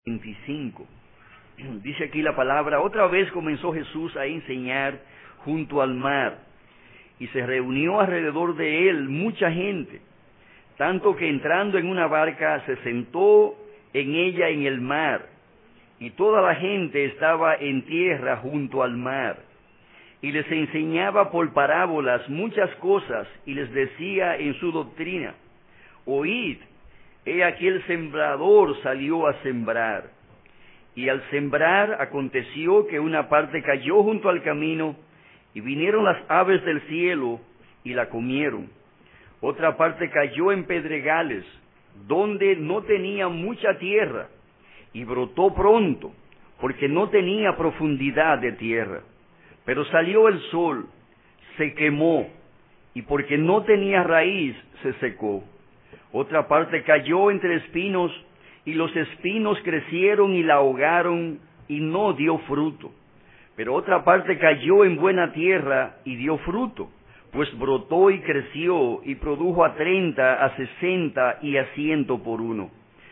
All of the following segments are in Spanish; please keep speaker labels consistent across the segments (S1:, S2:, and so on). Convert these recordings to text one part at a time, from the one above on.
S1: 25. Dice aquí la palabra: otra vez comenzó Jesús a enseñar junto al mar, y se reunió alrededor de él mucha gente, tanto que entrando en una barca se sentó en ella en el mar, y toda la gente estaba en tierra junto al mar. Y les enseñaba por parábolas muchas cosas, y les decía en su doctrina: oíd, he aquí el sembrador salió a sembrar. Y al sembrar aconteció que una parte cayó junto al camino, y vinieron las aves del cielo y la comieron. Otra parte cayó en pedregales, donde no tenía mucha tierra, y brotó pronto, porque no tenía profundidad de tierra. Pero salió el sol, se quemó, y porque no tenía raíz, se secó. Otra parte cayó entre espinos, y los espinos crecieron y la ahogaron, y no dio fruto. Pero otra parte cayó en buena tierra, y dio fruto, pues brotó y creció, y produjo a 30, a 60 y a 100 por uno.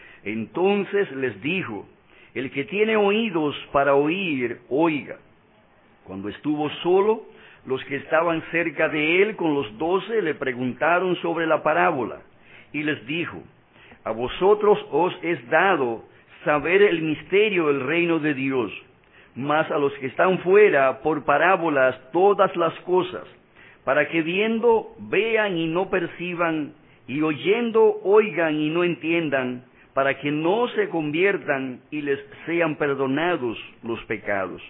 S1: Entonces les dijo: el que tiene oídos para oír, oiga. Cuando estuvo solo, los que estaban cerca de él con los 12 le preguntaron sobre la parábola, y les dijo: a vosotros os es dado saber el misterio del reino de Dios, mas a los que están fuera por parábolas todas las cosas, para que viendo vean y no perciban, y oyendo oigan y no entiendan, para que no se conviertan y les sean perdonados los pecados.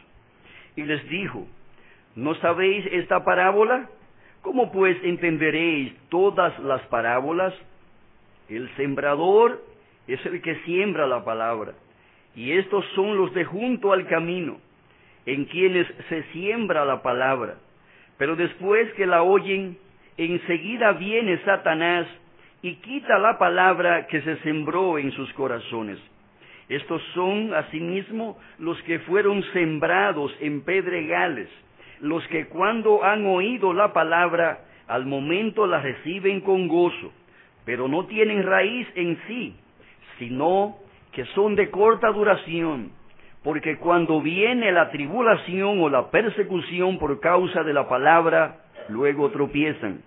S1: Y les dijo: ¿no sabéis esta parábola? ¿Cómo pues entenderéis todas las parábolas? El sembrador es el que siembra la palabra, y estos son los de junto al camino, en quienes se siembra la palabra. Pero después que la oyen, enseguida viene Satanás y quita la palabra que se sembró en sus corazones. Estos son asimismo los que fueron sembrados en pedregales, los que cuando han oído la palabra, al momento la reciben con gozo, pero no tienen raíz en sí, sino que son de corta duración, porque cuando viene la tribulación o la persecución por causa de la palabra, luego tropiezan.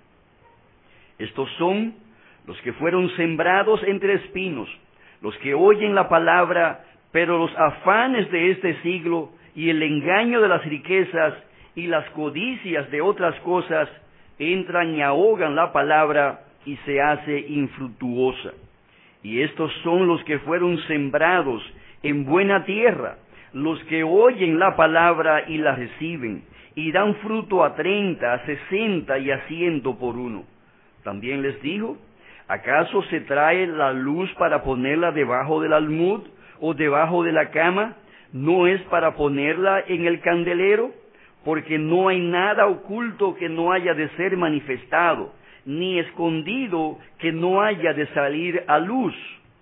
S1: Estos son los que fueron sembrados entre espinos, los que oyen la palabra, pero los afanes de este siglo y el engaño de las riquezas y las codicias de otras cosas entran y ahogan la palabra y se hace infructuosa. Y estos son los que fueron sembrados en buena tierra, los que oyen la palabra y la reciben, y dan fruto a 30, a 60 y a 100 por uno. También les dijo: ¿acaso se trae la luz para ponerla debajo del almud o debajo de la cama? ¿No es para ponerla en el candelero? Porque no hay nada oculto que no haya de ser manifestado, ni escondido que no haya de salir a luz.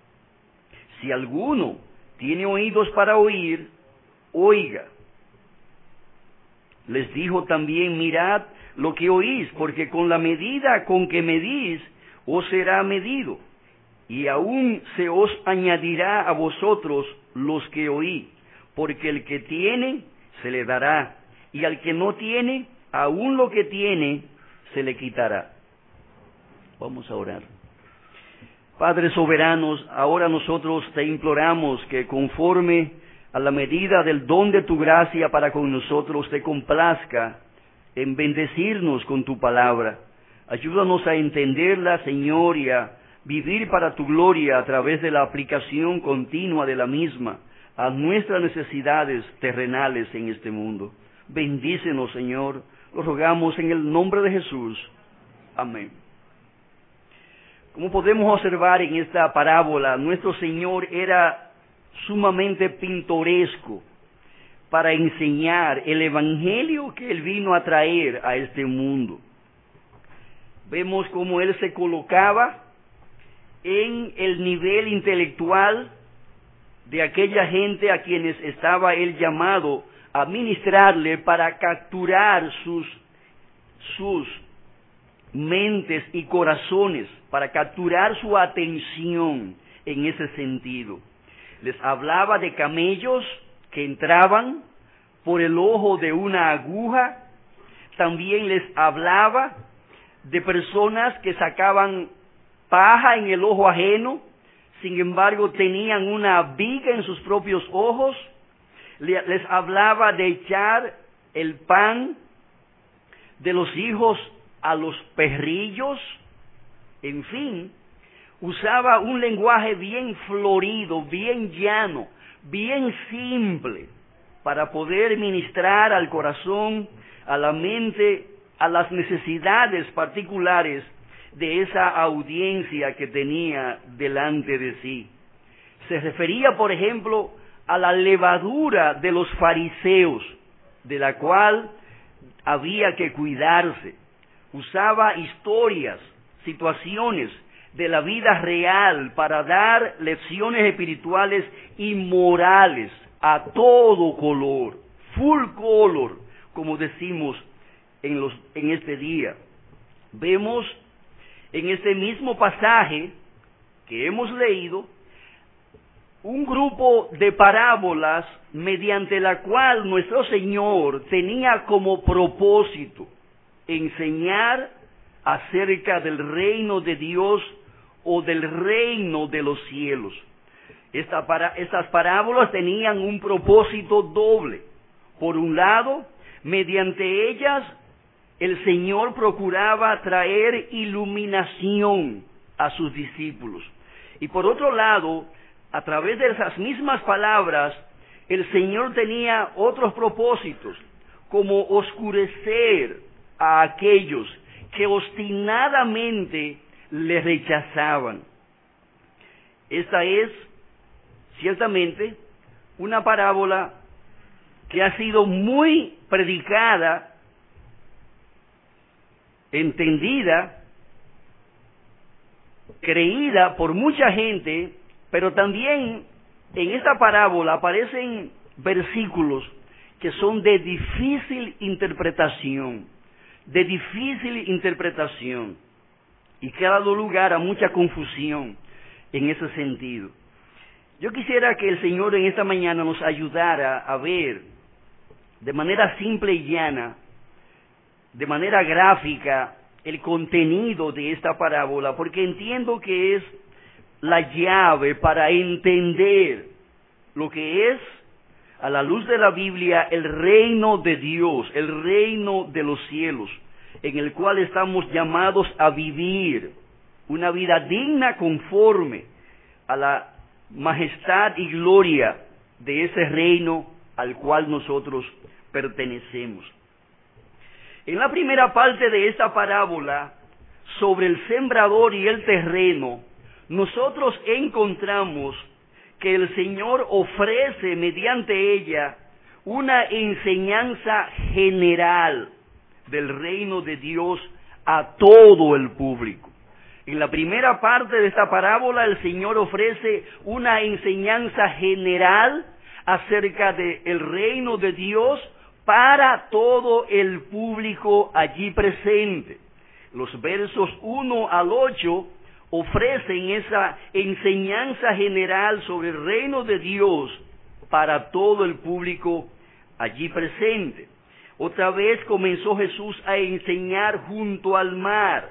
S1: Si alguno tiene oídos para oír, oiga. Les dijo también: mirad lo que oís, porque con la medida con que medís, os será medido, y aún se os añadirá a vosotros los que oí, porque el que tiene, se le dará, y al que no tiene, aún lo que tiene, se le quitará. Vamos a orar. Padre soberanos, ahora nosotros te imploramos que conforme a la medida del don de tu gracia para con nosotros, te complazca en bendecirnos con tu palabra. Ayúdanos a entenderla, Señor, y a vivir para tu gloria a través de la aplicación continua de la misma a nuestras necesidades terrenales en este mundo. Bendícenos, Señor, lo rogamos en el nombre de Jesús. Amén. Como podemos observar en esta parábola, nuestro Señor era sumamente pintoresco para enseñar el evangelio que Él vino a traer a este mundo. Vemos cómo Él se colocaba en el nivel intelectual de aquella gente a quienes estaba Él llamado a ministrarle para capturar sus mentes y corazones, para capturar su atención en ese sentido. Les hablaba de camellos que entraban por el ojo de una aguja. También les hablaba de personas que sacaban paja en el ojo ajeno, sin embargo tenían una viga en sus propios ojos. Les hablaba de echar el pan de los hijos a los perrillos. En fin, usaba un lenguaje bien florido, bien llano, bien simple, para poder ministrar al corazón, a la mente, a las necesidades particulares de esa audiencia que tenía delante de sí. Se refería, por ejemplo, a la levadura de los fariseos, de la cual había que cuidarse. Usaba historias, situaciones de la vida real para dar lecciones espirituales y morales a todo color, full color, como decimos en este día. Vemos en este mismo pasaje que hemos leído un grupo de parábolas mediante la cual nuestro Señor tenía como propósito enseñar acerca del reino de Dios o del reino de los cielos. Estas parábolas tenían un propósito doble. Por un lado, mediante ellas el Señor procuraba traer iluminación a sus discípulos. Y por otro lado, a través de esas mismas palabras, el Señor tenía otros propósitos, como oscurecer a aquellos que obstinadamente le rechazaban. Esta es, ciertamente, una parábola que ha sido muy predicada, entendida, creída por mucha gente, pero también en esta parábola aparecen versículos que son de difícil interpretación, y que ha dado lugar a mucha confusión en ese sentido. Yo quisiera que el Señor en esta mañana nos ayudara a ver de manera simple y llana, de manera gráfica, el contenido de esta parábola, porque entiendo que es la llave para entender lo que es, a la luz de la Biblia, el reino de Dios, el reino de los cielos, en el cual estamos llamados a vivir una vida digna conforme a la majestad y gloria de ese reino al cual nosotros pertenecemos. En la primera parte de esta parábola, sobre el sembrador y el terreno, nosotros encontramos que el Señor ofrece mediante ella una enseñanza general del reino de Dios a todo el público. En la primera parte de esta parábola, el Señor ofrece una enseñanza general acerca del reino de Dios para todo el público allí presente. Los versos 1 al 8 ofrecen esa enseñanza general sobre el reino de Dios para todo el público allí presente. Otra vez comenzó Jesús a enseñar junto al mar.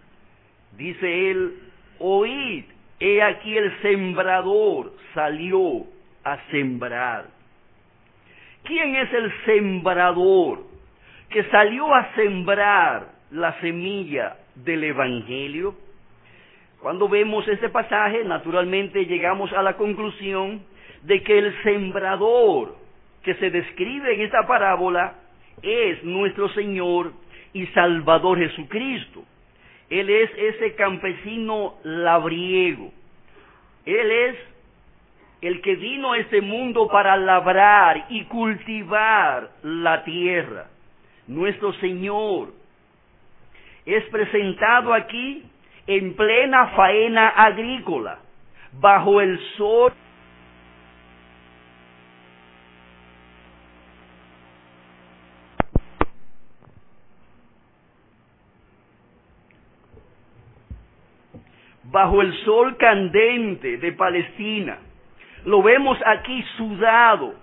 S1: Dice él: oíd, he aquí el sembrador salió a sembrar. ¿Quién es el sembrador que salió a sembrar la semilla del Evangelio? Cuando vemos este pasaje, naturalmente llegamos a la conclusión de que el sembrador que se describe en esta parábola es nuestro Señor y Salvador Jesucristo. Él es ese campesino labriego. Él es el que vino a este mundo para labrar y cultivar la tierra. Nuestro Señor es presentado aquí en plena faena agrícola, bajo el sol. Bajo el sol candente de Palestina, Lo vemos aquí sudado,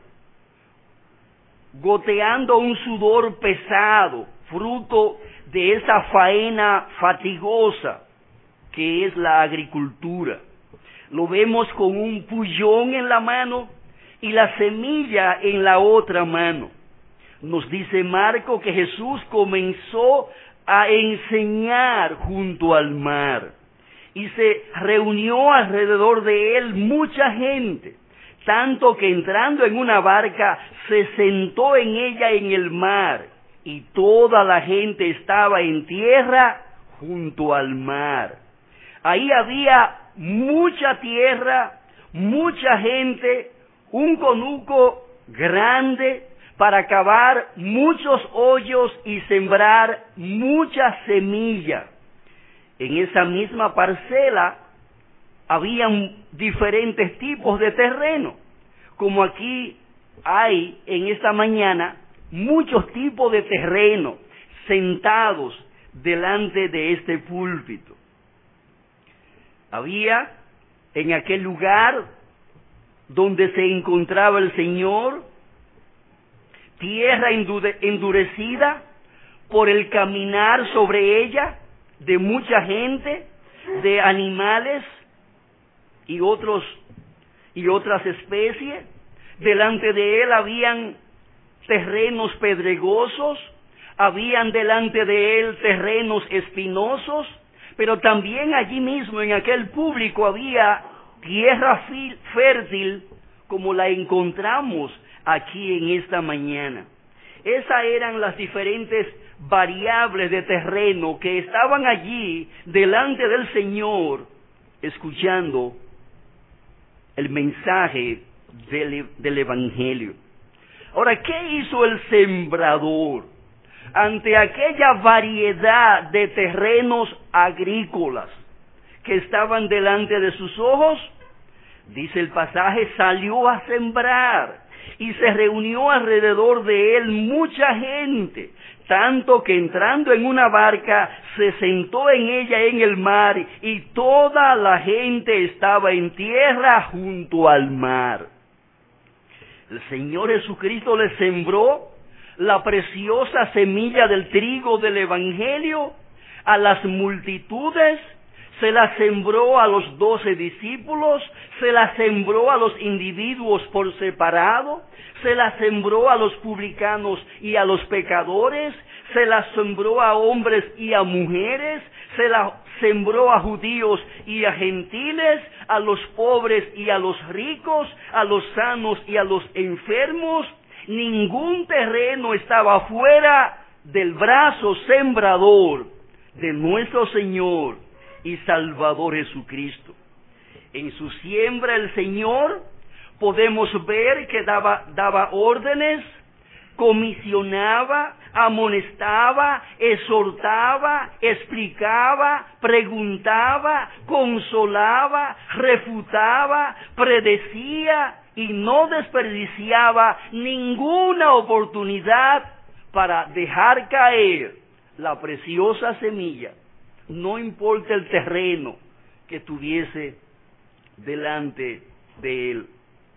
S1: goteando un sudor pesado, fruto de esa faena fatigosa que es la agricultura. Lo vemos con un pullón en la mano y la semilla en la otra mano. Nos dice Marco que Jesús comenzó a enseñar junto al mar y se reunió alrededor de él mucha gente, tanto que entrando en una barca se sentó en ella en el mar y toda la gente estaba en tierra junto al mar. Ahí había mucha tierra, mucha gente, un conuco grande para cavar muchos hoyos y sembrar mucha semilla. En esa misma parcela habían diferentes tipos de terreno, como aquí hay en esta mañana muchos tipos de terreno sentados delante de este púlpito. Había en aquel lugar donde se encontraba el Señor tierra endurecida por el caminar sobre ella de mucha gente, de animales y otras especies. Delante de él habían terrenos pedregosos, habían delante de él terrenos espinosos, pero también allí mismo en aquel público había tierra fértil como la encontramos aquí en esta mañana. Esas eran las diferentes variables de terreno que estaban allí delante del Señor, escuchando el mensaje del Evangelio. Ahora, ¿qué hizo el sembrador ante aquella variedad de terrenos agrícolas que estaban delante de sus ojos? Dice el pasaje, salió a sembrar y se reunió alrededor de él mucha gente, tanto que entrando en una barca se sentó en ella en el mar y toda la gente estaba en tierra junto al mar. El Señor Jesucristo le sembró la preciosa semilla del trigo del Evangelio a las multitudes, se la sembró a los 12 discípulos, se la sembró a los individuos por separado, se la sembró a los publicanos y a los pecadores, se la sembró a hombres y a mujeres, se la sembró a judíos y a gentiles, a los pobres y a los ricos, a los sanos y a los enfermos. Ningún terreno estaba fuera del brazo sembrador de nuestro Señor y Salvador Jesucristo. En su siembra el Señor podemos ver que daba órdenes, comisionaba, amonestaba, exhortaba, explicaba, preguntaba, consolaba, refutaba, predecía y no desperdiciaba ninguna oportunidad para dejar caer la preciosa semilla, no importa el terreno que tuviese delante de él.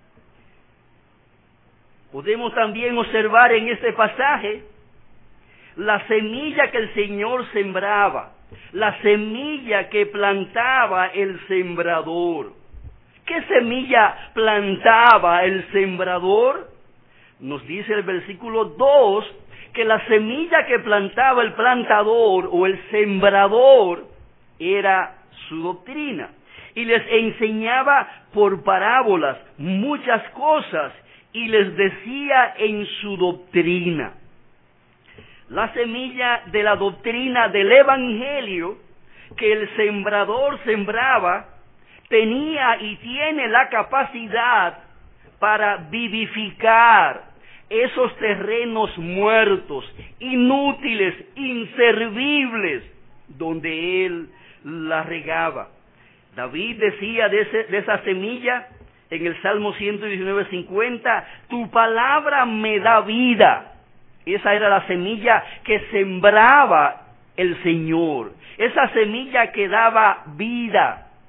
S1: Podemos también observar en este pasaje la semilla que el Señor sembraba, la semilla que plantaba el sembrador. ¿Qué semilla plantaba el sembrador? Nos dice el versículo 2 que la semilla que plantaba el plantador o el sembrador era su doctrina. Y les enseñaba por parábolas muchas cosas y les decía en su doctrina. La semilla de la doctrina del Evangelio que el sembrador sembraba tenía y tiene la capacidad para vivificar esos terrenos muertos, inútiles, inservibles, donde él la regaba. David decía de esa semilla en el Salmo 119:50, tu palabra me da vida. Esa era la semilla que sembraba el Señor, esa semilla que daba vida.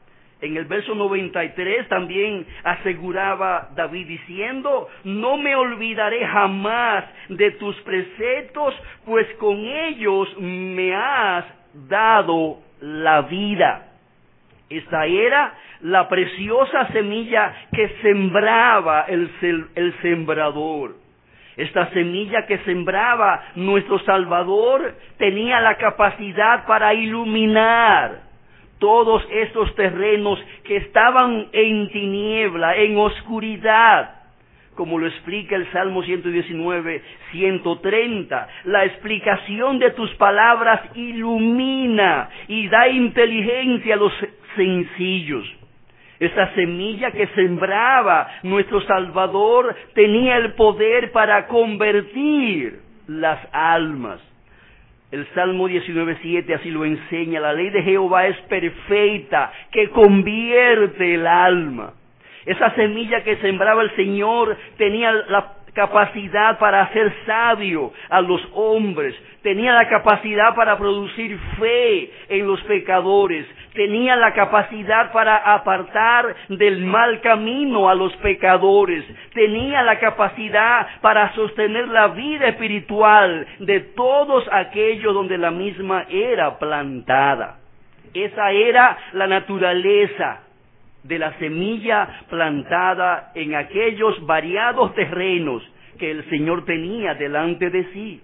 S1: En el verso 93 también aseguraba David diciendo: no me olvidaré jamás de tus preceptos, pues con ellos me has dado la vida. Esta era la preciosa semilla que sembraba el sembrador. Esta semilla que sembraba nuestro Salvador tenía la capacidad para iluminar todos estos terrenos que estaban en tiniebla, en oscuridad, como lo explica el Salmo 119, 130. La explicación de tus palabras ilumina y da inteligencia a los sencillos. Esa semilla que sembraba nuestro Salvador tenía el poder para convertir las almas. El Salmo 19:7 así lo enseña: la ley de Jehová es perfecta, que convierte el alma. Esa semilla que sembraba el Señor tenía la capacidad para hacer sabio a los hombres, tenía la capacidad para producir fe en los pecadores, tenía la capacidad para apartar del mal camino a los pecadores, tenía la capacidad para sostener la vida espiritual de todos aquellos donde la misma era plantada. Esa era la naturaleza de la semilla plantada en aquellos variados terrenos que el Señor tenía delante de sí.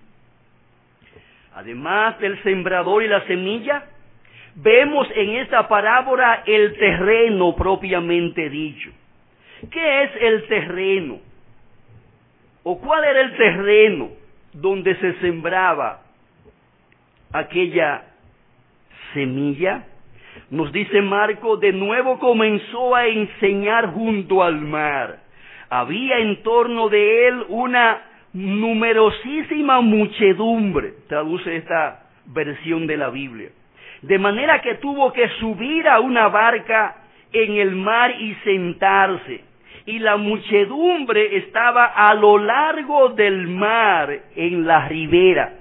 S1: Además del sembrador y la semilla, vemos en esta parábola el terreno propiamente dicho. ¿Qué es el terreno? ¿O cuál era el terreno donde se sembraba aquella semilla? Nos dice Marco: de nuevo comenzó a enseñar junto al mar. Había en torno de él una numerosísima muchedumbre, traduce esta versión de la Biblia. De manera que tuvo que subir a una barca en el mar y sentarse. Y la muchedumbre estaba a lo largo del mar en la ribera.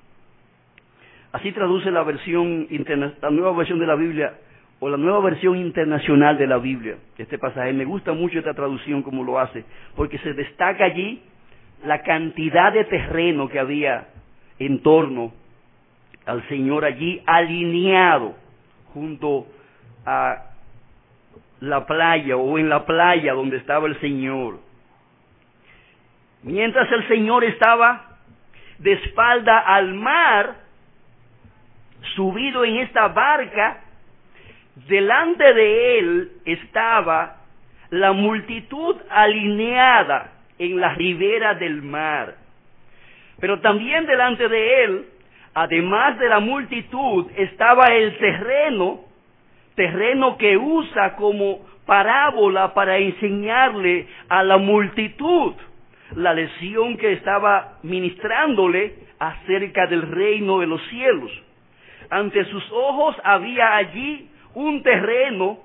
S1: Así traduce la nueva versión de la Biblia, o la nueva versión internacional de la Biblia, este pasaje. Me gusta mucho esta traducción como lo hace, porque se destaca allí la cantidad de terreno que había en torno al Señor allí, alineado junto a la playa, o en la playa donde estaba el Señor. Mientras el Señor estaba de espalda al mar, subido en esta barca, delante de él estaba la multitud alineada en la ribera del mar. Pero también delante de él, además de la multitud, estaba el terreno que usa como parábola para enseñarle a la multitud la lección que estaba ministrándole acerca del reino de los cielos. Ante sus ojos había allí un terreno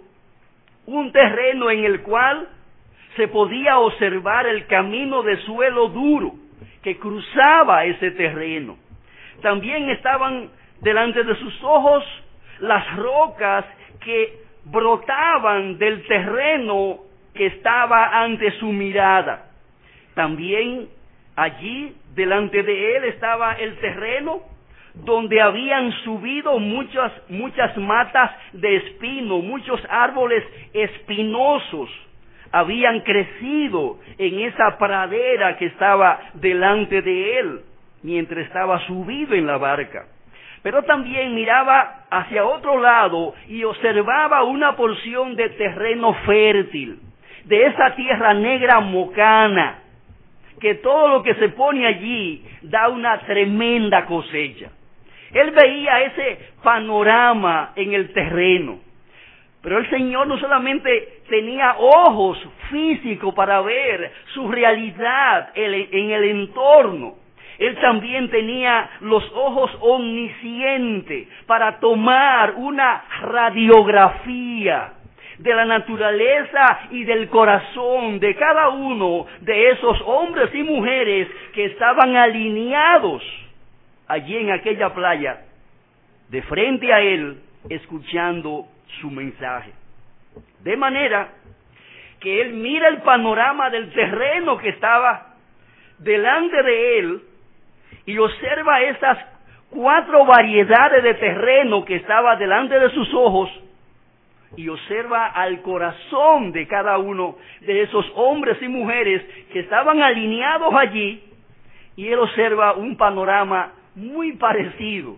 S1: en el cual se podía observar el camino de suelo duro que cruzaba ese terreno. También estaban delante de sus ojos las rocas que brotaban del terreno que estaba ante su mirada. También allí delante de él estaba el terreno donde habían subido muchas matas de espino, muchos árboles espinosos habían crecido en esa pradera que estaba delante de él mientras estaba subido en la barca. Pero también miraba hacia otro lado y observaba una porción de terreno fértil, de esa tierra negra mocana, que todo lo que se pone allí da una tremenda cosecha. Él veía ese panorama en el terreno, pero el Señor no solamente tenía ojos físicos para ver su realidad en el entorno, Él también tenía los ojos omniscientes para tomar una radiografía de la naturaleza y del corazón de cada uno de esos hombres y mujeres que estaban alineados allí en aquella playa, de frente a él, escuchando su mensaje. De manera que él mira el panorama del terreno que estaba delante de él y observa estas 4 variedades de terreno que estaba delante de sus ojos, y observa al corazón de cada uno de esos hombres y mujeres que estaban alineados allí, y él observa un panorama muy parecido.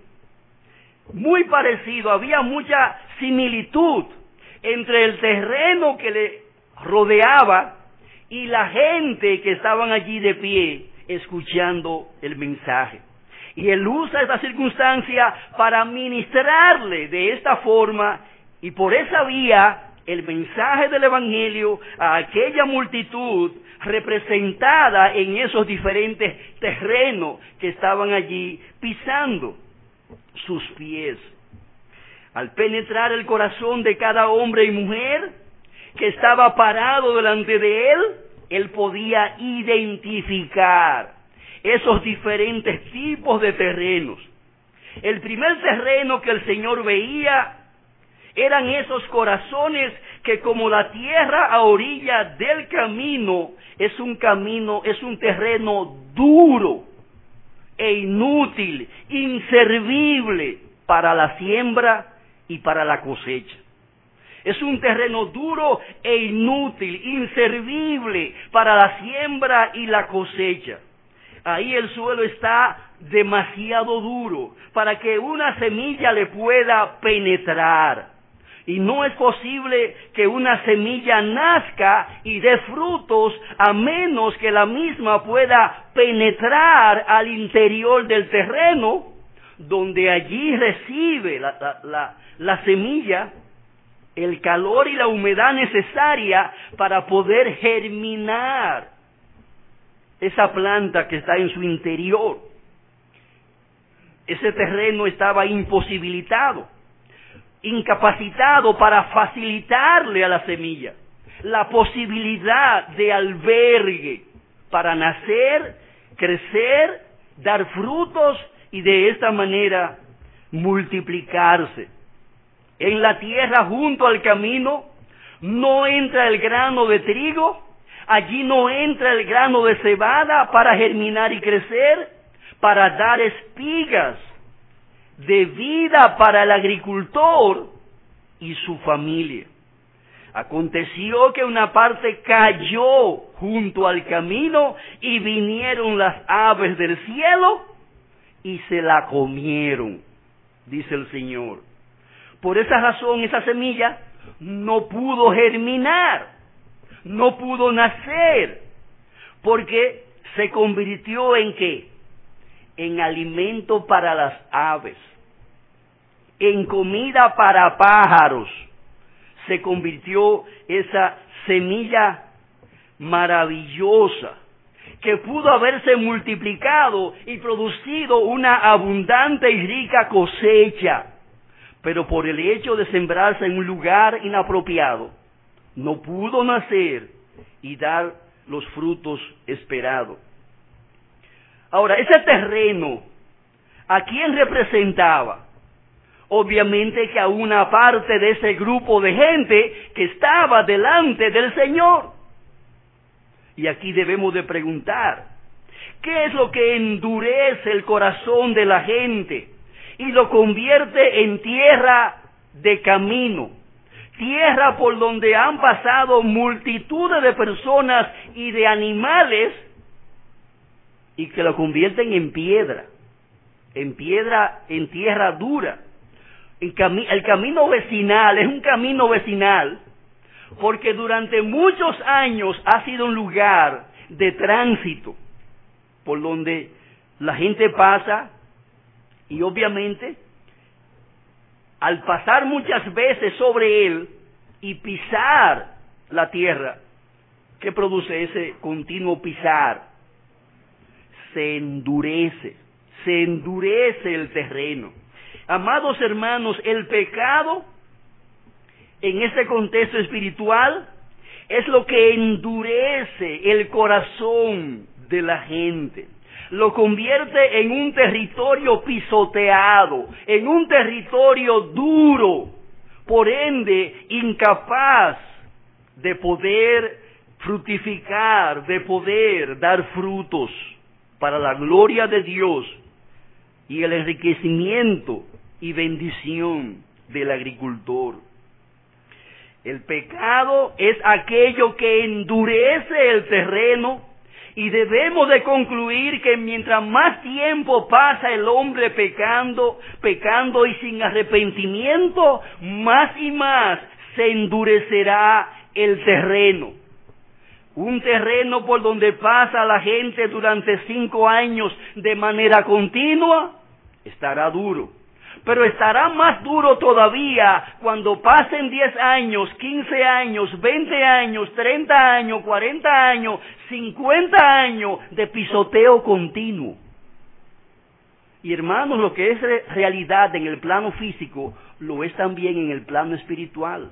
S1: Había mucha similitud entre el terreno que le rodeaba y la gente que estaban allí de pie escuchando el mensaje. Y él usa esa circunstancia para ministrarle de esta forma, y por esa vía el mensaje del Evangelio a aquella multitud representada en esos diferentes terrenos que estaban allí pisando sus pies. Al penetrar el corazón de cada hombre y mujer que estaba parado delante de él, él podía identificar esos diferentes tipos de terrenos. El primer terreno que el Señor veía eran esos corazones que, como la tierra a orilla del camino, es un terreno duro e inútil, inservible para la siembra y para la cosecha. Es un terreno duro e inútil, inservible para la siembra y la cosecha. Ahí el suelo está demasiado duro para que una semilla le pueda penetrar. Y no es posible que una semilla nazca y dé frutos a menos que la misma pueda penetrar al interior del terreno, donde allí recibe la semilla el calor y la humedad necesaria para poder germinar esa planta que está en su interior. Ese terreno estaba imposibilitado, incapacitado para facilitarle a la semilla la posibilidad de albergue para nacer, crecer, dar frutos y de esta manera multiplicarse. En la tierra junto al camino no entra el grano de trigo, allí no entra el grano de cebada para germinar y crecer, para dar espigas de vida para el agricultor y su familia. Aconteció que una parte cayó junto al camino y vinieron las aves del cielo y se la comieron, dice el Señor. Por esa razón esa semilla no pudo germinar, no pudo nacer, porque se convirtió en ¿qué? En alimento para las aves, en comida para pájaros. Se convirtió esa semilla maravillosa que pudo haberse multiplicado y producido una abundante y rica cosecha, pero por el hecho de sembrarse en un lugar inapropiado, no pudo nacer y dar los frutos esperados. Ahora, ese terreno, ¿a quién representaba? Obviamente que a una parte de ese grupo de gente que estaba delante del Señor. Y aquí debemos de preguntar, ¿qué es lo que endurece el corazón de la gente y lo convierte en tierra de camino? Tierra por donde han pasado multitudes de personas y de animales, y que lo convierten en tierra dura. El camino vecinal es un camino vecinal porque durante muchos años ha sido un lugar de tránsito por donde la gente pasa, y obviamente al pasar muchas veces sobre él y pisar la tierra, ¿qué produce ese continuo pisar? Se endurece el terreno. Amados hermanos, el pecado en ese contexto espiritual es lo que endurece el corazón de la gente. Lo convierte en un territorio pisoteado, en un territorio duro, por ende incapaz de poder fructificar, de poder dar frutos para la gloria de Dios y el enriquecimiento y bendición del agricultor. El pecado es aquello que endurece el terreno, y debemos de concluir que mientras más tiempo pasa el hombre pecando y sin arrepentimiento, más y más se endurecerá el terreno. Un terreno por donde pasa la gente durante 5 años de manera continua, estará duro. Pero estará más duro todavía cuando pasen 10 años, 15 años, 20 años, 30 años, 40 años, 50 años de pisoteo continuo. Y hermanos, lo que es realidad en el plano físico, lo es también en el plano espiritual.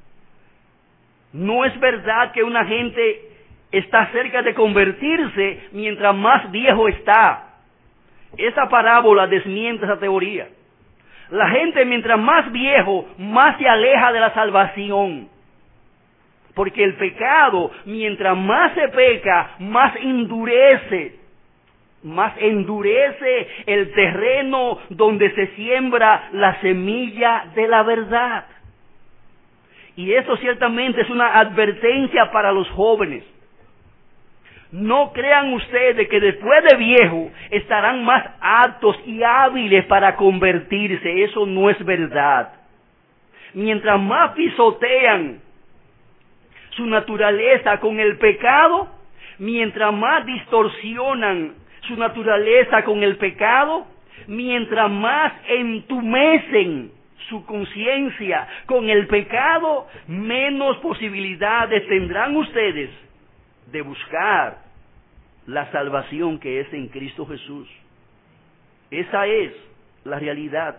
S1: No es verdad que una gente está cerca de convertirse mientras más viejo está. Esa parábola desmiente esa teoría. La gente mientras más viejo, más se aleja de la salvación. Porque el pecado, mientras más se peca, más endurece el terreno donde se siembra la semilla de la verdad. Y eso ciertamente es una advertencia para los jóvenes. No crean ustedes que después de viejo estarán más aptos y hábiles para convertirse. Eso no es verdad. Mientras más pisotean su naturaleza con el pecado, mientras más distorsionan su naturaleza con el pecado, mientras más entumecen su conciencia con el pecado, menos posibilidades tendrán ustedes de buscar la salvación que es en Cristo Jesús. Esa es la realidad.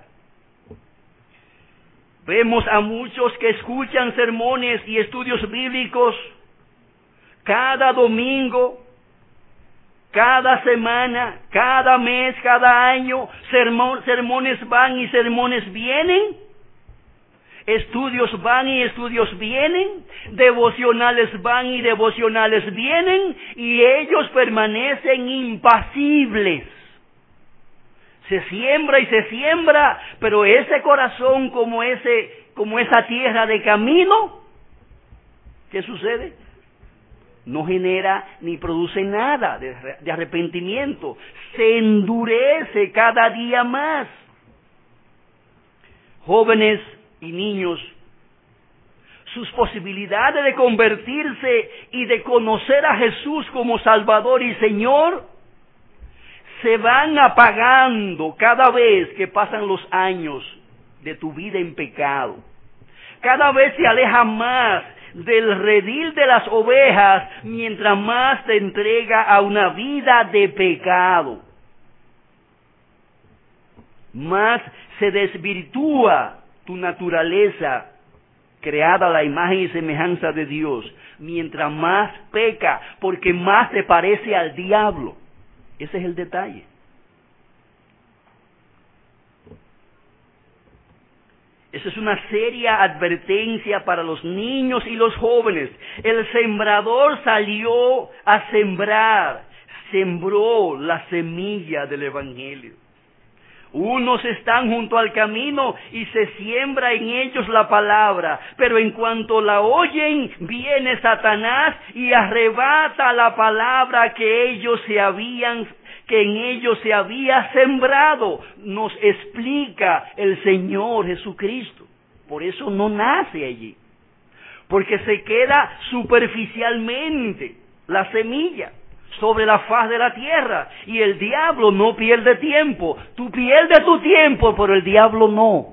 S1: Vemos a muchos que escuchan sermones y estudios bíblicos cada domingo, cada semana, cada mes, cada año. Sermones van y sermones vienen. Estudios van y estudios vienen, devocionales van y devocionales vienen, y ellos permanecen impasibles. Se siembra y se siembra, pero ese corazón como esa tierra de camino, ¿qué sucede? No genera ni produce nada de arrepentimiento. Se endurece cada día más. Jóvenes y niños, sus posibilidades de convertirse y de conocer a Jesús como Salvador y Señor se van apagando cada vez que pasan los años de tu vida en pecado. Cada vez se aleja más del redil de las ovejas mientras más te entrega a una vida de pecado. Más se desvirtúa tu naturaleza creada a la imagen y semejanza de Dios, mientras más peca, porque más te parece al diablo. Ese es el detalle. Esa es una seria advertencia para los niños y los jóvenes. El sembrador salió a sembrar, sembró la semilla del Evangelio. Unos están junto al camino y se siembra en ellos la palabra, pero en cuanto la oyen, viene Satanás y arrebata la palabra que en ellos se había sembrado. Nos explica el Señor Jesucristo. Por eso no nace allí, porque se queda superficialmente la semilla sobre la faz de la tierra, y el diablo no pierde tiempo. Tú pierdes tu tiempo, pero el diablo no.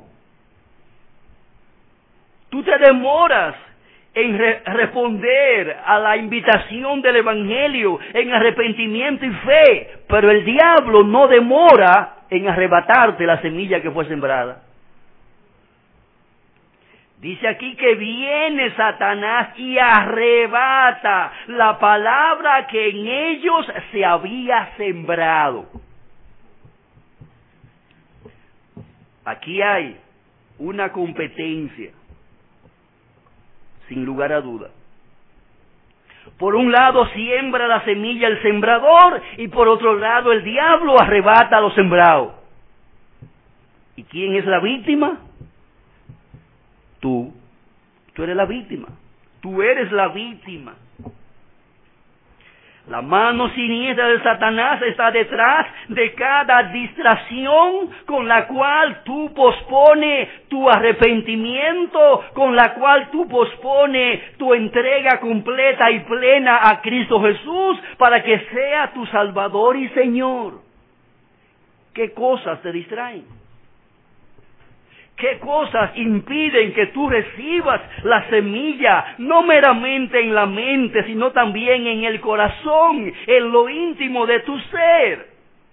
S1: Tú te demoras en responder a la invitación del Evangelio en arrepentimiento y fe, pero el diablo no demora en arrebatarte la semilla que fue sembrada. Dice aquí que viene Satanás y arrebata la palabra que en ellos se había sembrado. Aquí hay una competencia sin lugar a duda. Por un lado siembra la semilla el sembrador y por otro lado el diablo arrebata a los sembrados. ¿Y quién es la víctima? Tú. Tú eres la víctima. Tú eres la víctima. La mano siniestra de Satanás está detrás de cada distracción con la cual tú pospones tu arrepentimiento, con la cual tú pospones tu entrega completa y plena a Cristo Jesús para que sea tu Salvador y Señor. ¿Qué cosas te distraen? ¿Qué cosas impiden que tú recibas la semilla, no meramente en la mente, sino también en el corazón, en lo íntimo de tu ser?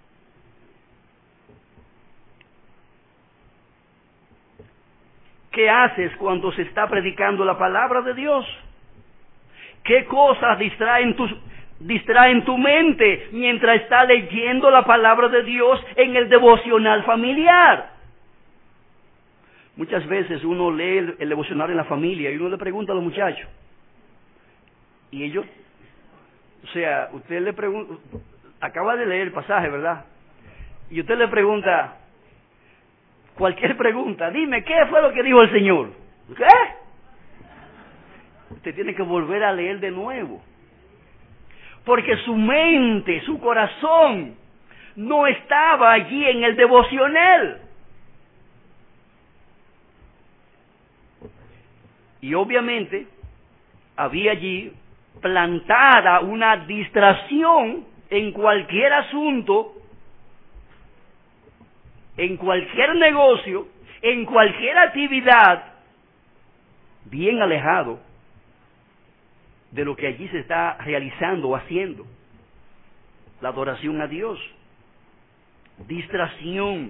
S1: ¿Qué haces cuando se está predicando la palabra de Dios? ¿Qué cosas distraen tu mente mientras está leyendo la palabra de Dios en el devocional familiar? Muchas veces uno lee el devocional en la familia y uno le pregunta a los muchachos. Y ellos, usted le pregunta, acaba de leer el pasaje, ¿verdad? Y usted le pregunta, cualquier pregunta, dime, ¿qué fue lo que dijo el Señor? ¿Qué? Usted tiene que volver a leer de nuevo. Porque su mente, su corazón, no estaba allí en el devocional. Y obviamente había allí plantada una distracción en cualquier asunto, en cualquier negocio, en cualquier actividad, bien alejado de lo que allí se está realizando o haciendo. La adoración a Dios. Distracción.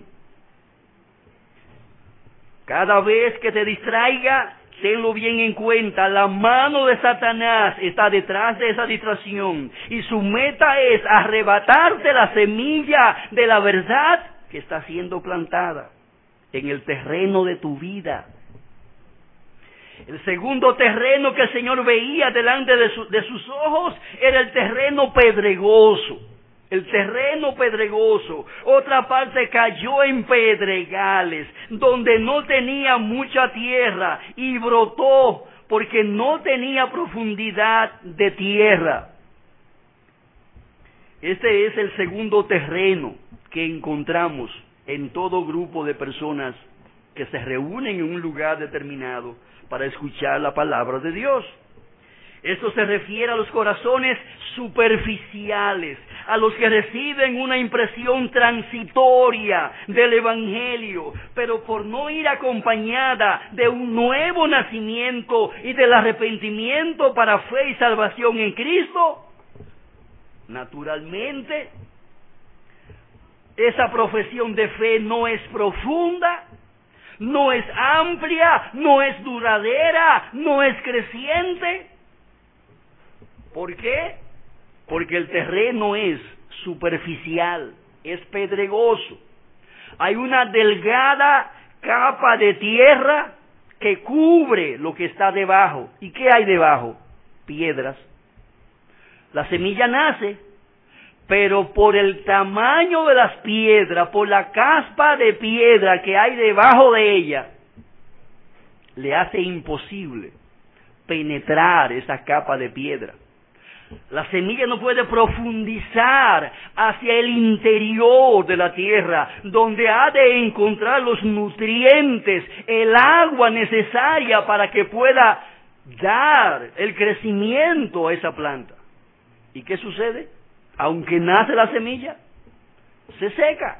S1: Cada vez que te distraiga, tenlo bien en cuenta, la mano de Satanás está detrás de esa distracción y su meta es arrebatarte la semilla de la verdad que está siendo plantada en el terreno de tu vida. El segundo terreno que el Señor veía delante de sus ojos era el terreno pedregoso. El terreno pedregoso. Otra parte cayó en pedregales, donde no tenía mucha tierra y brotó porque no tenía profundidad de tierra. Este es el segundo terreno que encontramos en todo grupo de personas que se reúnen en un lugar determinado para escuchar la palabra de Dios. Esto se refiere a los corazones superficiales, a los que reciben una impresión transitoria del Evangelio, pero por no ir acompañada de un nuevo nacimiento y del arrepentimiento para fe y salvación en Cristo, naturalmente, esa profesión de fe no es profunda, no es amplia, no es duradera, no es creciente. ¿Por qué? Porque el terreno es superficial, es pedregoso. Hay una delgada capa de tierra que cubre lo que está debajo. ¿Y qué hay debajo? Piedras. La semilla nace, pero por el tamaño de las piedras, por la caspa de piedra que hay debajo de ella, le hace imposible penetrar esa capa de piedra. La semilla no puede profundizar hacia el interior de la tierra, donde ha de encontrar los nutrientes, el agua necesaria para que pueda dar el crecimiento a esa planta. ¿Y qué sucede? Aunque nace la semilla, se seca,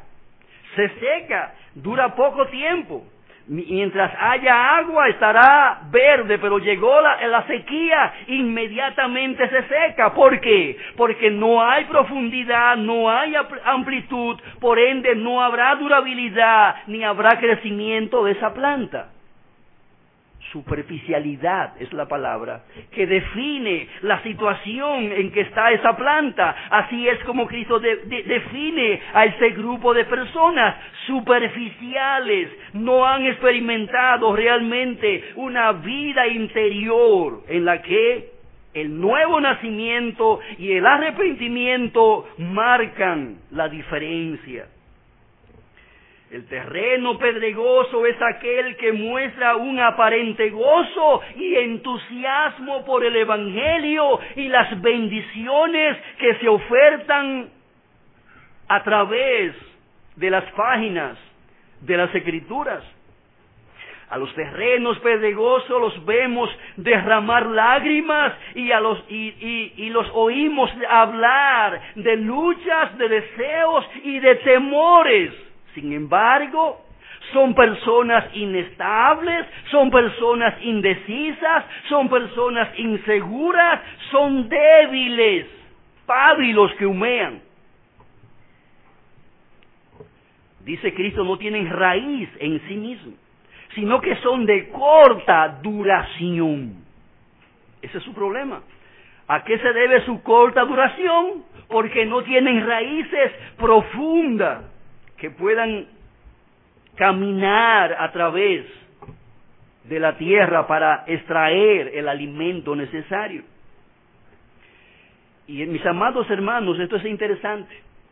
S1: dura poco tiempo. Mientras haya agua estará verde, pero llegó la sequía, inmediatamente se seca. ¿Por qué? Porque no hay profundidad, no hay amplitud, por ende no habrá durabilidad, ni habrá crecimiento de esa planta. superficialidad es la palabra que define la situación en que está esa planta. Así es como Cristo define a ese grupo de personas superficiales. No han experimentado realmente una vida interior en la que el nuevo nacimiento y el arrepentimiento marcan la diferencia. El terreno pedregoso es aquel que muestra un aparente gozo y entusiasmo por el Evangelio y las bendiciones que se ofertan a través de las páginas de las Escrituras. A los terrenos pedregosos los vemos derramar lágrimas y los oímos hablar de luchas, de deseos y de temores. Sin embargo, son personas inestables, son personas indecisas, son personas inseguras, son débiles, pábilos que humean. Dice Cristo, no tienen raíz en sí mismos, sino que son de corta duración. Ese es su problema. ¿A qué se debe su corta duración? Porque no tienen raíces profundas que puedan caminar a través de la tierra para extraer el alimento necesario. Y mis amados hermanos, esto es interesante.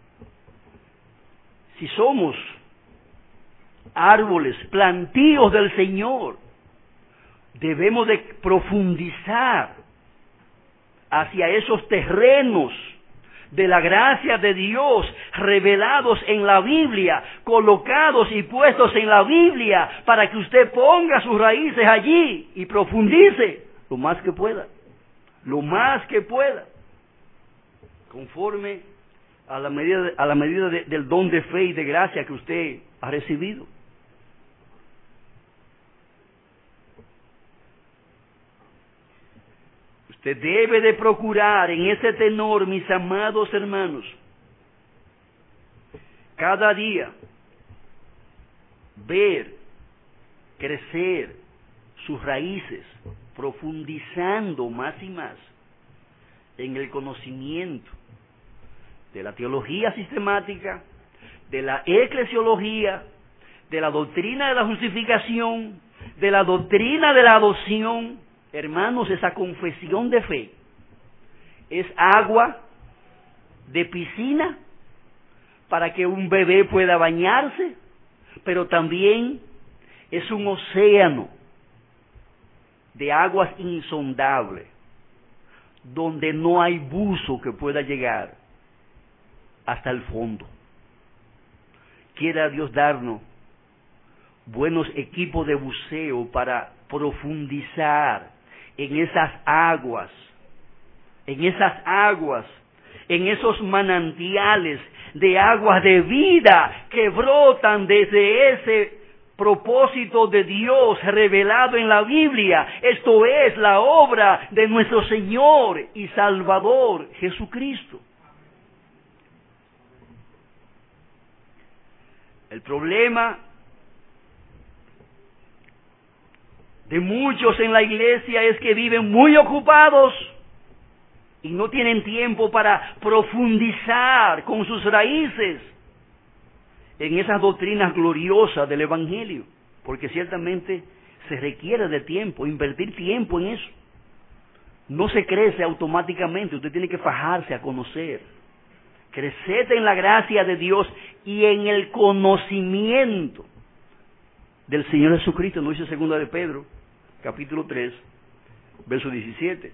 S1: Si somos árboles, plantíos del Señor, debemos de profundizar hacia esos terrenos de la gracia de Dios revelados en la Biblia, colocados y puestos en la Biblia, para que usted ponga sus raíces allí y profundice lo más que pueda, conforme a la medida del don de fe y de gracia que usted ha recibido. Usted debe de procurar en ese tenor, mis amados hermanos, cada día ver crecer sus raíces, profundizando más y más en el conocimiento de la teología sistemática, de la eclesiología, de la doctrina de la justificación, de la doctrina de la adopción. Hermanos, esa confesión de fe es agua de piscina para que un bebé pueda bañarse, pero también es un océano de aguas insondables, donde no hay buzo que pueda llegar hasta el fondo. Quiera Dios darnos buenos equipos de buceo para profundizar en esas aguas, en esos manantiales de aguas de vida que brotan desde ese propósito de Dios revelado en la Biblia. Esto es la obra de nuestro Señor y Salvador Jesucristo. El problema de muchos en la iglesia es que viven muy ocupados y no tienen tiempo para profundizar con sus raíces en esas doctrinas gloriosas del Evangelio, porque ciertamente se requiere de tiempo, invertir tiempo en eso. No se crece automáticamente, usted tiene que fajarse a conocer. Crecete en la gracia de Dios y en el conocimiento del Señor Jesucristo, nos dice 2 de Pedro, capítulo 3, verso 17.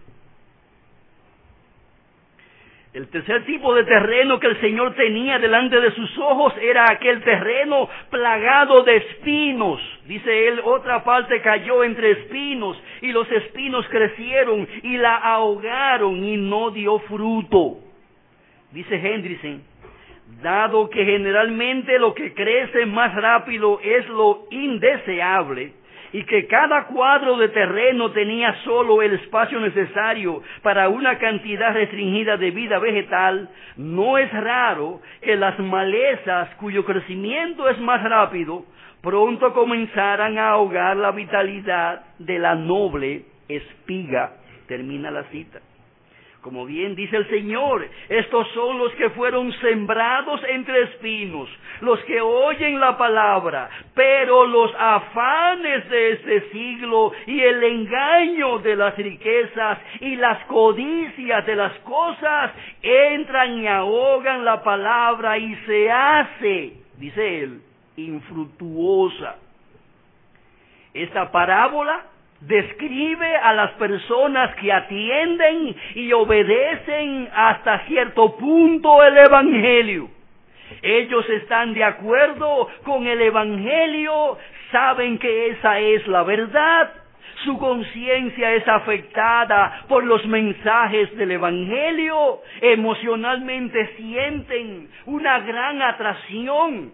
S1: El tercer tipo de terreno que el Señor tenía delante de sus ojos era aquel terreno plagado de espinos. Dice él, otra parte cayó entre espinos y los espinos crecieron y la ahogaron y no dio fruto. Dice Hendrickson, dado que generalmente lo que crece más rápido es lo indeseable, y que cada cuadro de terreno tenía solo el espacio necesario para una cantidad restringida de vida vegetal, no es raro que las malezas, cuyo crecimiento es más rápido, pronto comenzaran a ahogar la vitalidad de la noble espiga. Termina la cita. Como bien dice el Señor, estos son los que fueron sembrados entre espinos, los que oyen la palabra, pero los afanes de este siglo y el engaño de las riquezas y las codicias de las cosas entran y ahogan la palabra y se hace, dice él, infructuosa. Esta parábola describe a las personas que atienden y obedecen hasta cierto punto el Evangelio. Ellos están de acuerdo con el Evangelio, saben que esa es la verdad. Su conciencia es afectada por los mensajes del Evangelio. Emocionalmente sienten una gran atracción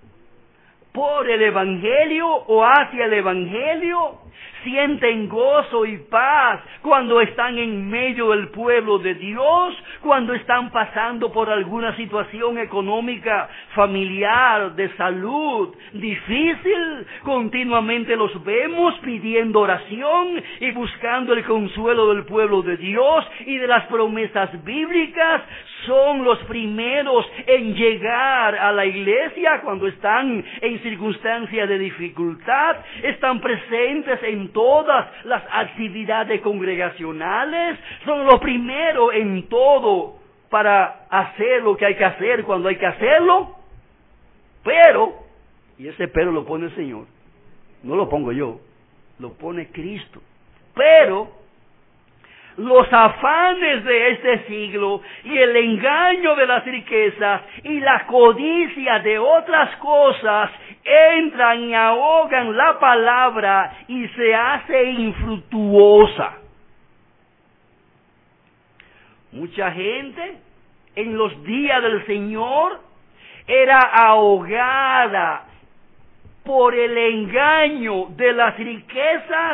S1: por el Evangelio o hacia el Evangelio. Sienten gozo y paz cuando están en medio del pueblo de Dios, cuando están pasando por alguna situación económica, familiar, de salud difícil. Continuamente los vemos pidiendo oración y buscando el consuelo del pueblo de Dios y de las promesas bíblicas. Son los primeros en llegar a la iglesia cuando están en circunstancias de dificultad. Están presentes en todas las actividades congregacionales. Son los primeros en todo para hacer lo que hay que hacer cuando hay que hacerlo. Pero, y ese pero lo pone el Señor, no lo pongo yo, lo pone Cristo. Pero los afanes de este siglo y el engaño de las riquezas y la codicia de otras cosas entran y ahogan la palabra y se hace infructuosa. Mucha gente en los días del Señor era ahogada por el engaño de las riquezas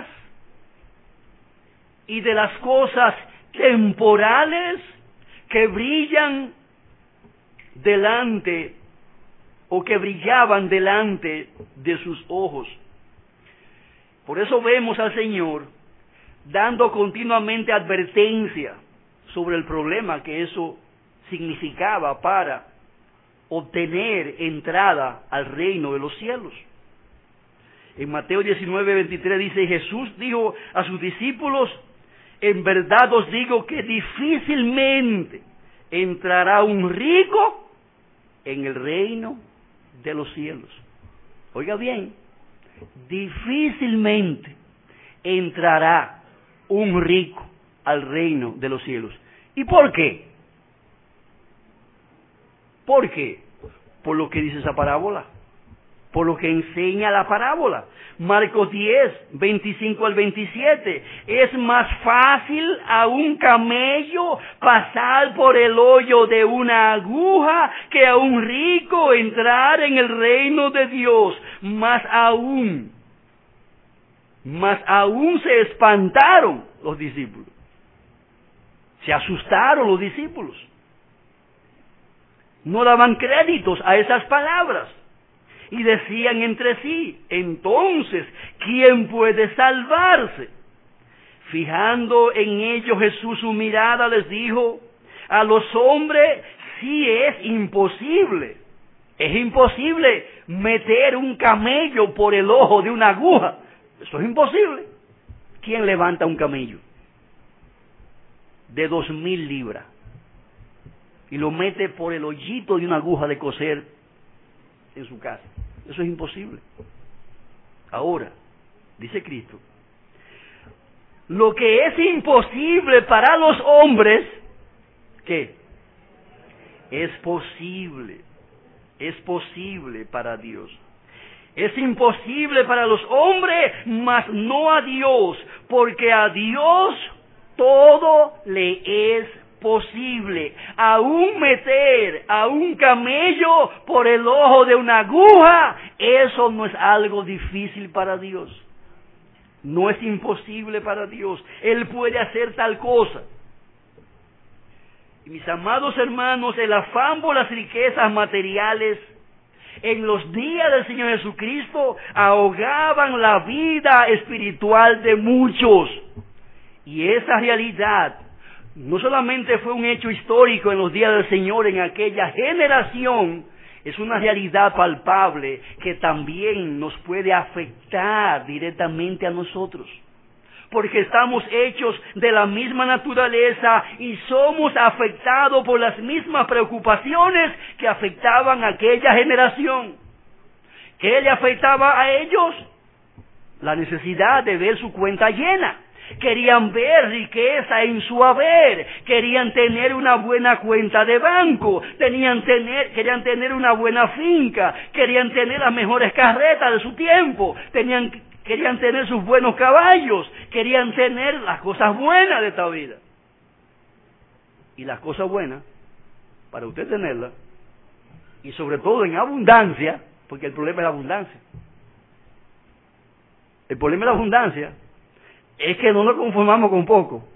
S1: y de las cosas temporales que brillan delante o que brillaban delante de sus ojos. Por eso vemos al Señor dando continuamente advertencia sobre el problema que eso significaba para obtener entrada al reino de los cielos. En Mateo 19:23 dice, Jesús dijo a sus discípulos: en verdad os digo que difícilmente entrará un rico en el reino de los cielos. Oiga bien, difícilmente entrará un rico al reino de los cielos. ¿Y por qué? ¿Por qué? Por lo que dice esa parábola, por lo que enseña la parábola. Marcos 10, 25 al 27. Es más fácil a un camello pasar por el hoyo de una aguja que a un rico entrar en el reino de Dios. Más aún se espantaron los discípulos. Se asustaron los discípulos. No daban créditos a esas palabras. Y decían entre sí, entonces, ¿quién puede salvarse? Fijando en ellos Jesús su mirada les dijo, a los hombres sí es imposible. Es imposible meter un camello por el ojo de una aguja. Eso es imposible. ¿Quién levanta un camello de 2,000 libras y lo mete por el hoyito de una aguja de coser en su casa? Eso es imposible. Ahora, dice Cristo, lo que es imposible para los hombres, ¿qué? Es posible para Dios. Es imposible para los hombres, mas no a Dios, porque a Dios todo le es posible. Aún meter a un camello por el ojo de una aguja, eso no es algo difícil para Dios. No es imposible para Dios. Él puede hacer tal cosa. Y mis amados hermanos, el afán por las riquezas materiales en los días del Señor Jesucristo ahogaban la vida espiritual de muchos. Y esa realidad no solamente fue un hecho histórico en los días del Señor, en aquella generación, es una realidad palpable que también nos puede afectar directamente a nosotros. Porque estamos hechos de la misma naturaleza y somos afectados por las mismas preocupaciones que afectaban a aquella generación. ¿Qué le afectaba a ellos? La necesidad de ver su cuenta llena. Querían ver riqueza en su haber, querían tener una buena cuenta de banco, querían tener una buena finca, querían tener las mejores carretas de su tiempo, querían tener sus buenos caballos, querían tener las cosas buenas de esta vida. Y las cosas buenas, para usted tenerlas, y sobre todo en abundancia, porque el problema es la abundancia. El problema es la abundancia. Es que no nos conformamos con poco.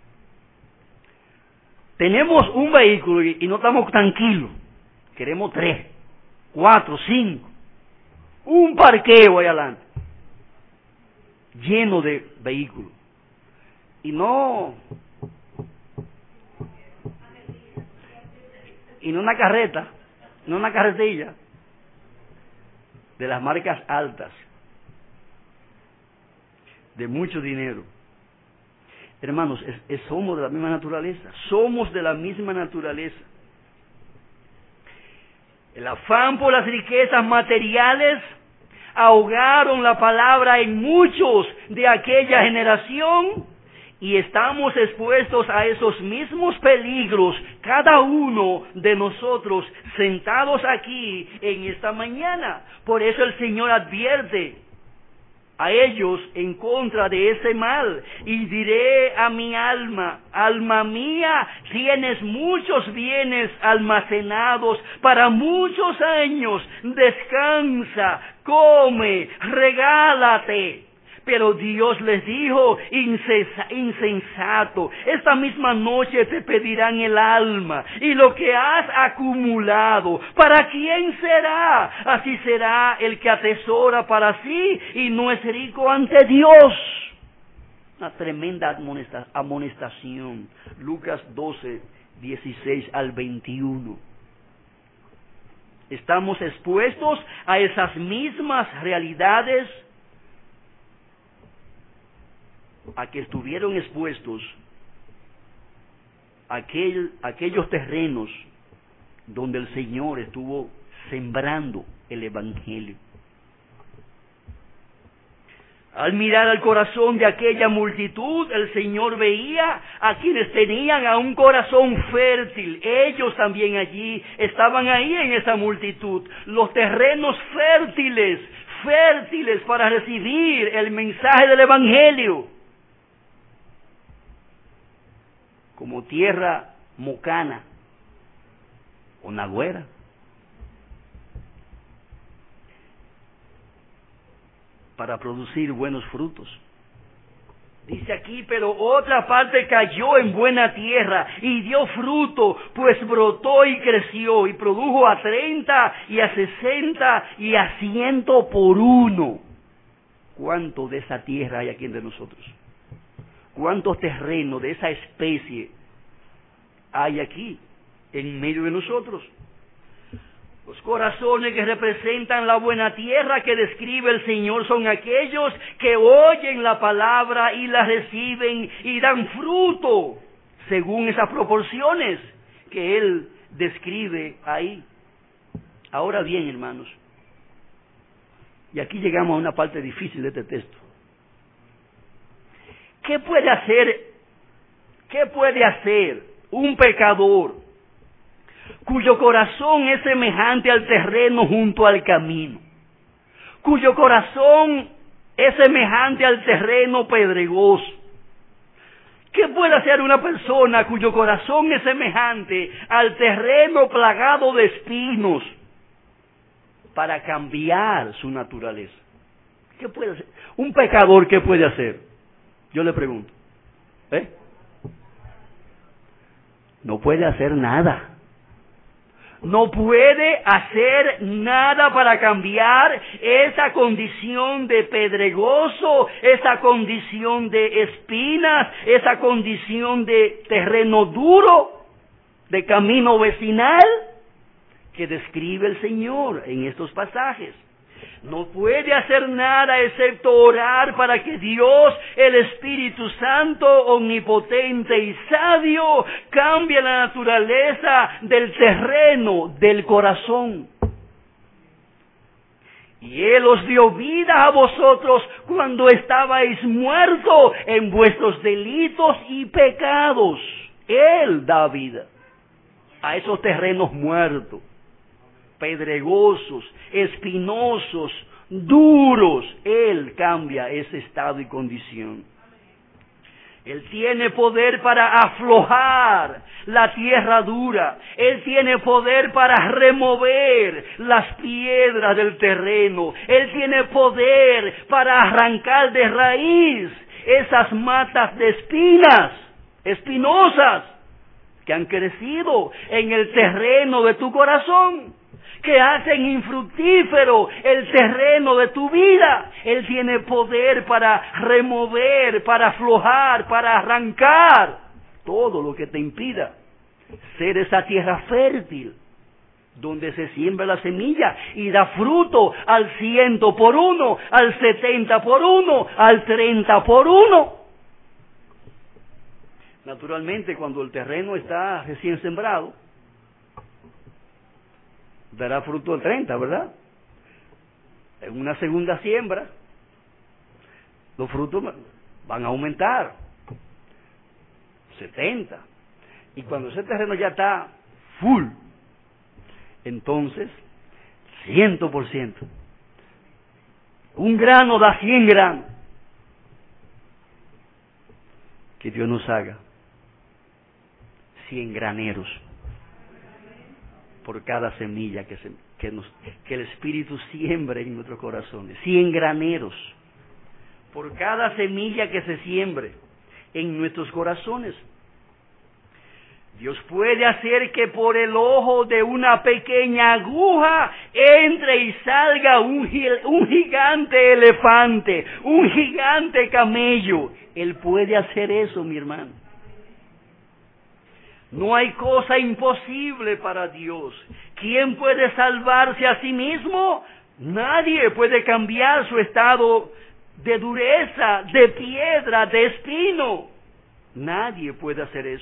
S1: Tenemos un vehículo y no estamos tranquilos. Queremos 3, 4, 5. Un parqueo ahí adelante, lleno de vehículos. Y no una carreta, no una carretilla de las marcas altas, de mucho dinero. Hermanos, somos de la misma naturaleza. Somos de la misma naturaleza. El afán por las riquezas materiales ahogaron la palabra en muchos de aquella generación y estamos expuestos a esos mismos peligros, cada uno de nosotros sentados aquí en esta mañana. Por eso el Señor advierte a ellos en contra de ese mal. Y diré a mi alma: alma mía, tienes muchos bienes almacenados para muchos años, descansa, come, regálate. Pero Dios les dijo: insensato, esta misma noche te pedirán el alma, y lo que has acumulado, ¿para quién será? Así será el que atesora para sí y no es rico ante Dios. Una tremenda amonestación. Lucas 12, 16 al 21. Estamos expuestos a esas mismas realidades a que estuvieron expuestos aquellos terrenos donde el Señor estuvo sembrando el Evangelio. Al mirar al corazón de aquella multitud, el Señor veía a quienes tenían a un corazón fértil. Ellos también allí estaban ahí en esa multitud. Los terrenos fértiles para recibir el mensaje del Evangelio. Como tierra mocana o nagüera. Para producir buenos frutos. Dice aquí: pero otra parte cayó en buena tierra y dio fruto, pues brotó y creció y produjo a 30 y a 60 y a 100 por uno. ¿Cuánto de esa tierra hay aquí entre nosotros? ¿Cuántos terrenos de esa especie hay aquí en medio de nosotros? Los corazones que representan la buena tierra que describe el Señor son aquellos que oyen la palabra y la reciben y dan fruto según esas proporciones que Él describe ahí. Ahora bien, hermanos, y aquí llegamos a una parte difícil de este texto. ¿Qué puede hacer un pecador cuyo corazón es semejante al terreno junto al camino, cuyo corazón es semejante al terreno pedregoso? ¿Qué puede hacer una persona cuyo corazón es semejante al terreno plagado de espinos para cambiar su naturaleza? ¿Qué puede hacer? Un pecador, ¿qué puede hacer? Yo le pregunto. No puede hacer nada. No puede hacer nada para cambiar esa condición de pedregoso, esa condición de espinas, esa condición de terreno duro, de camino vecinal que describe el Señor en estos pasajes. No puede hacer nada excepto orar para que Dios, el Espíritu Santo, omnipotente y sabio, cambie la naturaleza del terreno, del corazón. Y Él os dio vida a vosotros cuando estabais muertos en vuestros delitos y pecados. Él da vida a esos terrenos muertos, pedregosos, espinosos, duros. Él cambia ese estado y condición. Él tiene poder para aflojar la tierra dura. Él tiene poder para remover las piedras del terreno. Él tiene poder para arrancar de raíz esas matas de espinas, espinosas, que han crecido en el terreno de tu corazón, que hacen infructífero el terreno de tu vida. Él tiene poder para remover, para aflojar, para arrancar todo lo que te impida ser esa tierra fértil, donde se siembra la semilla y da fruto al 100 por 1, al 70 por 1, al 30 por 1. Naturalmente, cuando el terreno está recién sembrado, dará fruto al 30, ¿verdad? En una segunda siembra, los frutos van a aumentar, 70. Y cuando ese terreno ya está full, entonces, 100%. Un grano da 100 gramos. Que Dios nos haga 100 graneros por cada semilla que el Espíritu siembre en nuestros corazones. 100 graneros por cada semilla que se siembre en nuestros corazones. Dios puede hacer que por el ojo de una pequeña aguja entre y salga un gigante elefante, un gigante camello. Él puede hacer eso, mi hermano. No hay cosa imposible para Dios. ¿Quién puede salvarse a sí mismo? Nadie puede cambiar su estado de dureza, de piedra, de espino. Nadie puede hacer eso.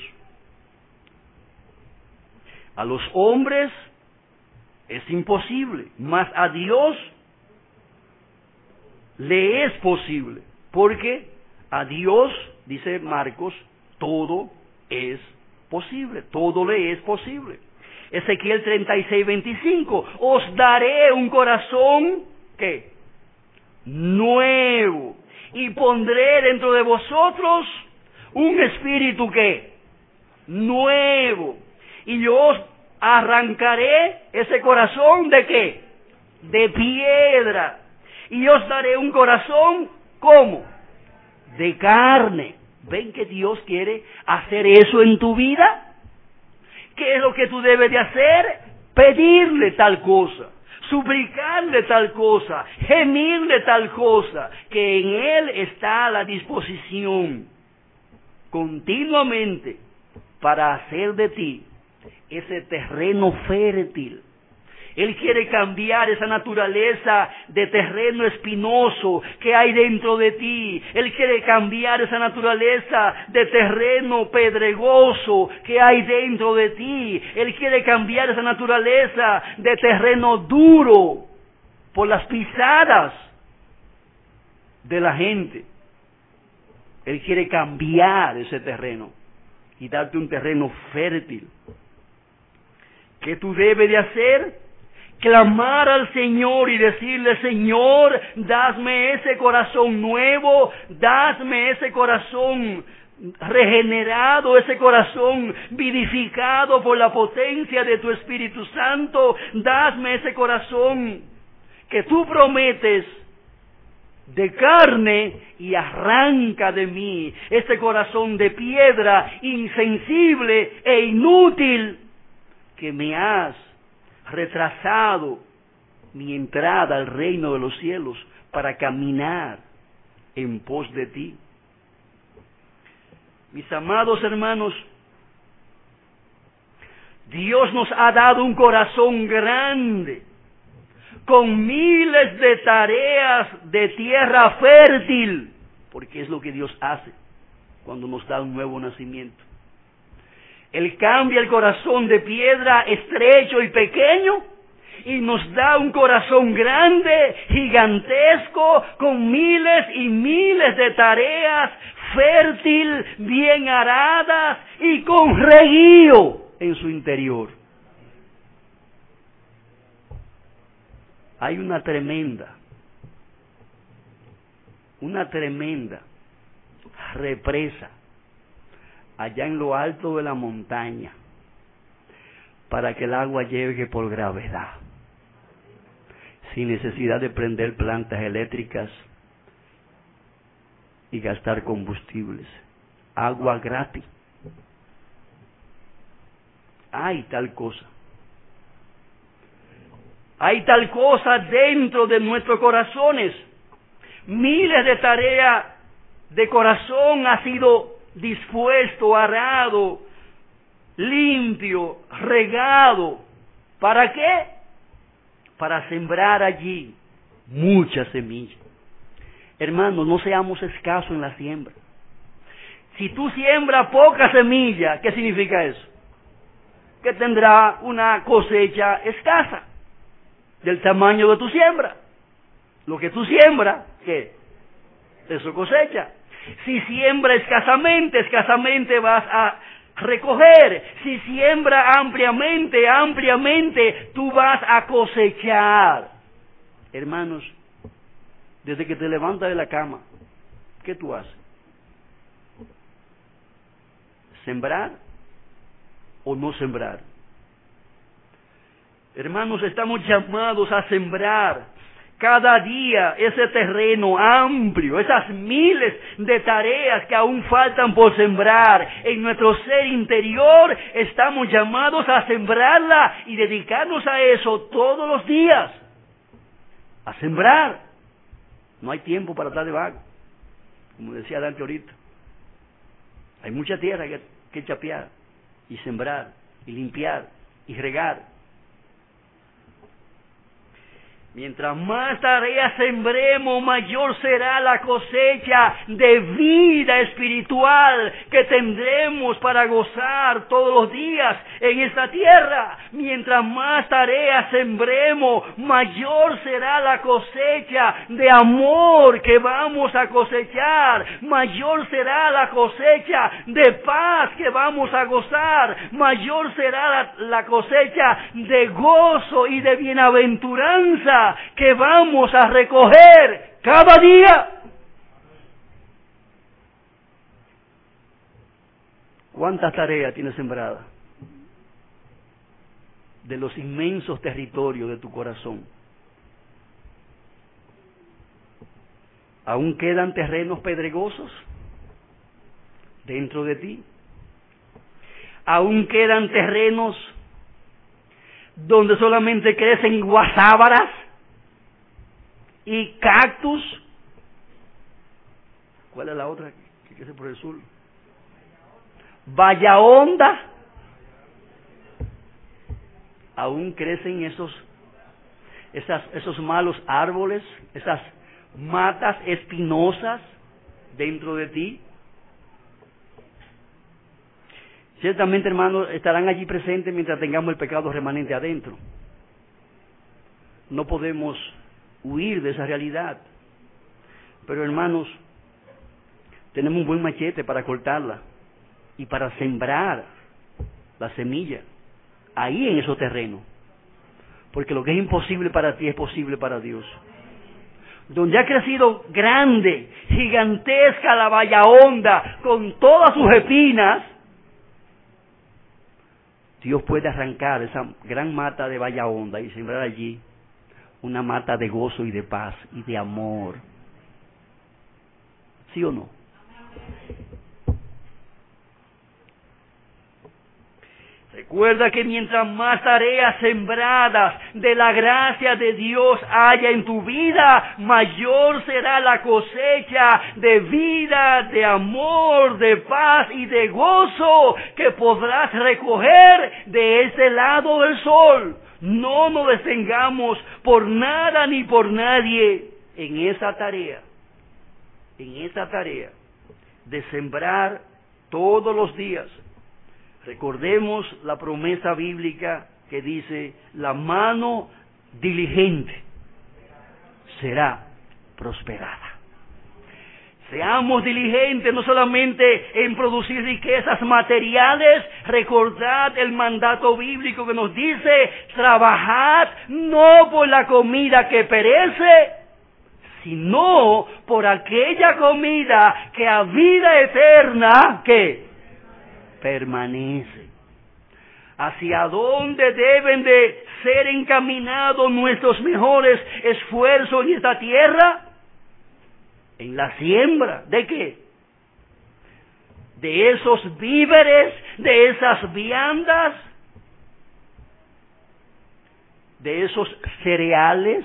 S1: A los hombres es imposible, mas a Dios le es posible. Porque a Dios, dice Marcos, todo es posible, todo le es posible. Ezequiel 36:25, os daré un corazón, ¿qué? Nuevo, y pondré dentro de vosotros un espíritu, ¿qué? Nuevo, y yo os arrancaré ese corazón, ¿de qué? De piedra, y os daré un corazón, ¿cómo? De carne. ¿Ven que Dios quiere hacer eso en tu vida? ¿Qué es lo que tú debes de hacer? Pedirle tal cosa, suplicarle tal cosa, gemirle tal cosa, que en Él está a la disposición continuamente para hacer de ti ese terreno fértil. Él quiere cambiar esa naturaleza de terreno espinoso que hay dentro de ti. Él quiere cambiar esa naturaleza de terreno pedregoso que hay dentro de ti. Él quiere cambiar esa naturaleza de terreno duro por las pisadas de la gente. Él quiere cambiar ese terreno y darte un terreno fértil. ¿Qué tú debes de hacer? Clamar al Señor y decirle: Señor, dasme ese corazón nuevo, dasme ese corazón regenerado, ese corazón vivificado por la potencia de tu Espíritu Santo, dasme ese corazón que tú prometes de carne y arranca de mí este corazón de piedra, insensible e inútil, que me has retrasado mi entrada al reino de los cielos para caminar en pos de ti. Mis amados hermanos, Dios nos ha dado un corazón grande, con miles de tareas de tierra fértil, porque es lo que Dios hace cuando nos da un nuevo nacimiento. Él cambia el corazón de piedra estrecho y pequeño y nos da un corazón grande, gigantesco, con miles y miles de tareas fértil, bien aradas y con reguío en su interior. Hay una tremenda represa allá en lo alto de la montaña para que el agua llegue por gravedad, sin necesidad de prender plantas eléctricas y gastar combustibles. Agua gratis. Hay tal cosa. Hay tal cosa dentro de nuestros corazones. Miles de tareas de corazón ha sido dispuesto, arado, limpio, regado. ¿Para qué? Para sembrar allí muchas semillas. Hermanos, no seamos escasos en la siembra. Si tú siembras poca semilla, ¿qué significa eso? Que tendrá una cosecha escasa, del tamaño de tu siembra. Lo que tú siembras, ¿qué? Eso cosecha. Si siembra escasamente vas a recoger. Si siembra ampliamente, tú vas a cosechar. Hermanos, desde que te levantas de la cama, ¿qué tú haces? ¿Sembrar o no sembrar? Hermanos, estamos llamados a sembrar cada día ese terreno amplio, esas miles de tareas que aún faltan por sembrar en nuestro ser interior. Estamos llamados a sembrarla y dedicarnos a eso todos los días, a sembrar. No hay tiempo para estar de vago, como decía Dante ahorita. Hay mucha tierra que chapear y sembrar y limpiar y regar. Mientras más tareas sembremos, mayor será la cosecha de vida espiritual que tendremos para gozar todos los días en esta tierra. Mientras más tareas sembremos, mayor será la cosecha de amor que vamos a cosechar. Mayor será la cosecha de paz que vamos a gozar. Mayor será la cosecha de gozo y de bienaventuranza que vamos a recoger cada día. ¿Cuántas tareas tienes sembradas de los inmensos territorios de tu corazón? ¿Aún quedan terrenos pedregosos dentro de ti? ¿Aún quedan terrenos donde solamente crecen guasábaras y cactus? ¿Cuál es la otra que crece por el sur? Valla honda. Aún crecen esos malos árboles, esas matas espinosas dentro de ti. Ciertamente, hermanos, estarán allí presentes mientras tengamos el pecado remanente adentro. No podemos huir de esa realidad. Pero, hermanos, tenemos un buen machete para cortarla y para sembrar la semilla ahí en esos terrenos. Porque lo que es imposible para ti es posible para Dios. Donde ha crecido grande, gigantesca la valla honda, con todas sus espinas, Dios puede arrancar esa gran mata de valla honda y sembrar allí una mata de gozo y de paz y de amor ¿Sí o no? Recuerda que mientras más tareas sembradas de la gracia de Dios haya en tu vida, mayor será la cosecha de vida, de amor, de paz y de gozo que podrás recoger de este lado del sol. No nos detengamos por nada ni por nadie en esa tarea de sembrar todos los días. Recordemos la promesa bíblica que dice, la mano diligente será prosperada. Seamos diligentes no solamente en producir riquezas materiales, recordad el mandato bíblico que nos dice, trabajad no por la comida que perece, sino por aquella comida que a vida eterna, ¿qué? Permanece. ¿Hacia dónde deben de ser encaminados nuestros mejores esfuerzos en esta tierra? En la siembra. ¿De qué? De esos víveres, de esas viandas, de esos cereales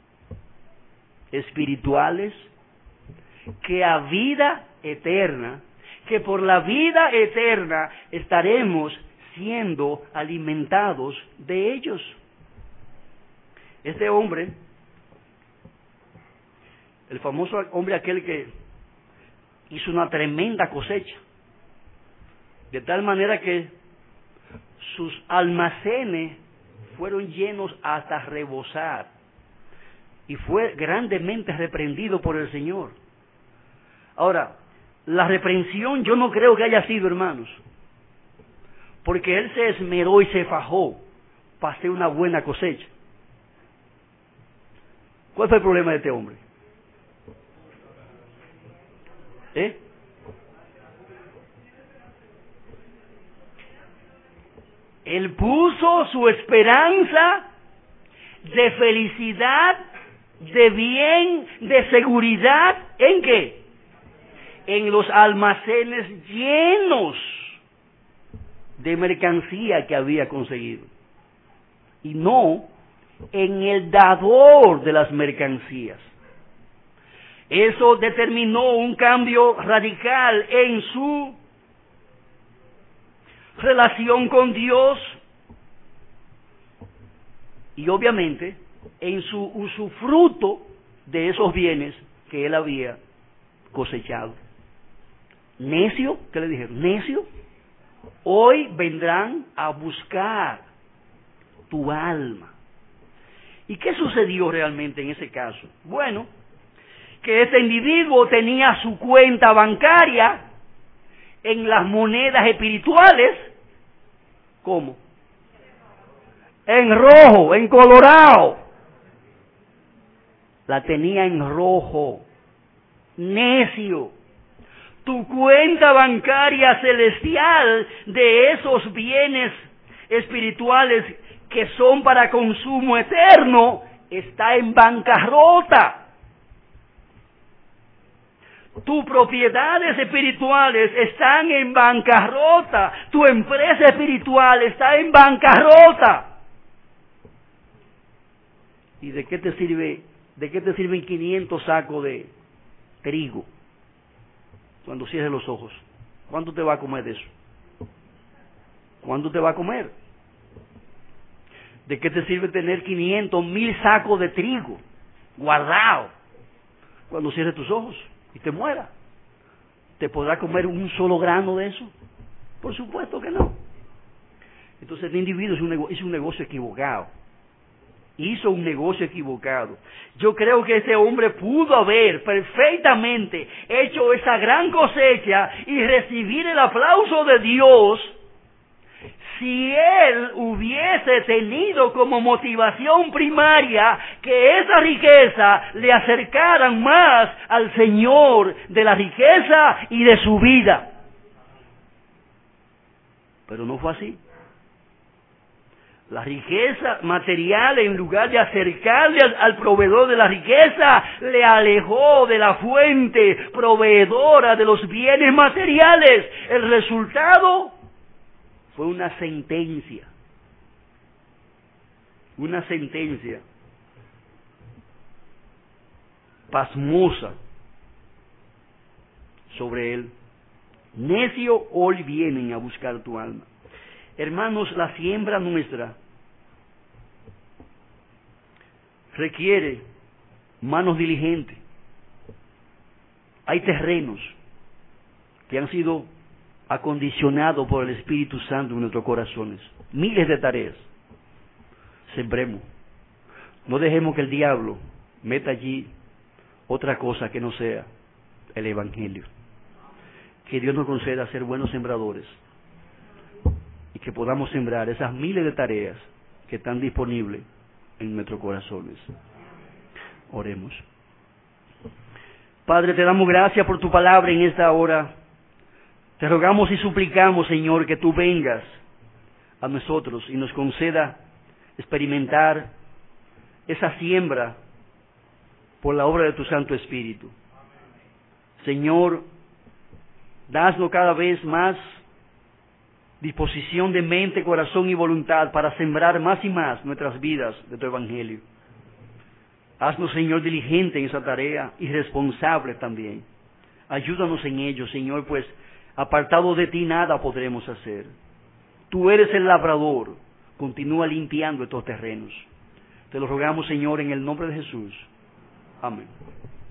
S1: espirituales que a vida eterna, que por la vida eterna estaremos siendo alimentados de ellos. Este hombre, el famoso hombre aquel que hizo una tremenda cosecha, de tal manera que sus almacenes fueron llenos hasta rebosar, y fue grandemente reprendido por el Señor. Ahora, la reprensión yo no creo que haya sido, hermanos, porque él se esmeró y se fajó para hacer una buena cosecha. ¿Cuál fue el problema de este hombre? Él puso su esperanza de felicidad, de bien, de seguridad, ¿en qué? En los almacenes llenos de mercancía que había conseguido, y no en el dador de las mercancías. Eso determinó un cambio radical en su relación con Dios y obviamente en su usufructo de esos bienes que él había cosechado. Necio, ¿qué le dijeron? Necio, hoy vendrán a buscar tu alma. ¿Y qué sucedió realmente en ese caso? Bueno, que este individuo tenía su cuenta bancaria en las monedas espirituales, ¿cómo? En rojo, en colorado. La tenía en rojo. Necio. Tu cuenta bancaria celestial de esos bienes espirituales que son para consumo eterno está en bancarrota. Tus propiedades espirituales están en bancarrota. Tu empresa espiritual está en bancarrota. ¿Y de qué te sirve? ¿De qué te sirven 500 sacos de trigo cuando cierres los ojos? ¿Cuánto te va a comer de eso? ¿Cuánto te va a comer? ¿De qué te sirve tener 500, 1000 sacos de trigo guardados cuando cierres tus ojos y te mueras? ¿Te podrá comer un solo grano de eso? Por supuesto que no. Entonces el individuo hizo un negocio equivocado. Hizo un negocio equivocado. Yo creo que ese hombre pudo haber perfectamente hecho esa gran cosecha y recibir el aplauso de Dios si él hubiese tenido como motivación primaria que esa riqueza le acercaran más al Señor de la riqueza y de su vida. Pero no fue así. La riqueza material, en lugar de acercarle al proveedor de la riqueza, le alejó de la fuente proveedora de los bienes materiales. El resultado fue una sentencia pasmosa sobre él. Necio, hoy vienen a buscar tu alma. Hermanos, la siembra nuestra requiere manos diligentes. Hay terrenos que han sido acondicionados por el Espíritu Santo en nuestros corazones. Miles de tareas. Sembremos. No dejemos que el diablo meta allí otra cosa que no sea el Evangelio. Que Dios nos conceda ser buenos sembradores y que podamos sembrar esas miles de tareas que están disponibles en nuestros corazones. Oremos. Padre, te damos gracias por tu palabra en esta hora. Te rogamos y suplicamos, Señor, que tú vengas a nosotros y nos conceda experimentar esa siembra por la obra de tu Santo Espíritu. Señor, danos cada vez más disposición de mente, corazón y voluntad para sembrar más y más nuestras vidas de tu Evangelio. Haznos, Señor, diligente en esa tarea y responsable también. Ayúdanos en ello, Señor, pues apartado de ti nada podremos hacer. Tú eres el labrador, continúa limpiando estos terrenos. Te lo rogamos, Señor, en el nombre de Jesús. Amén.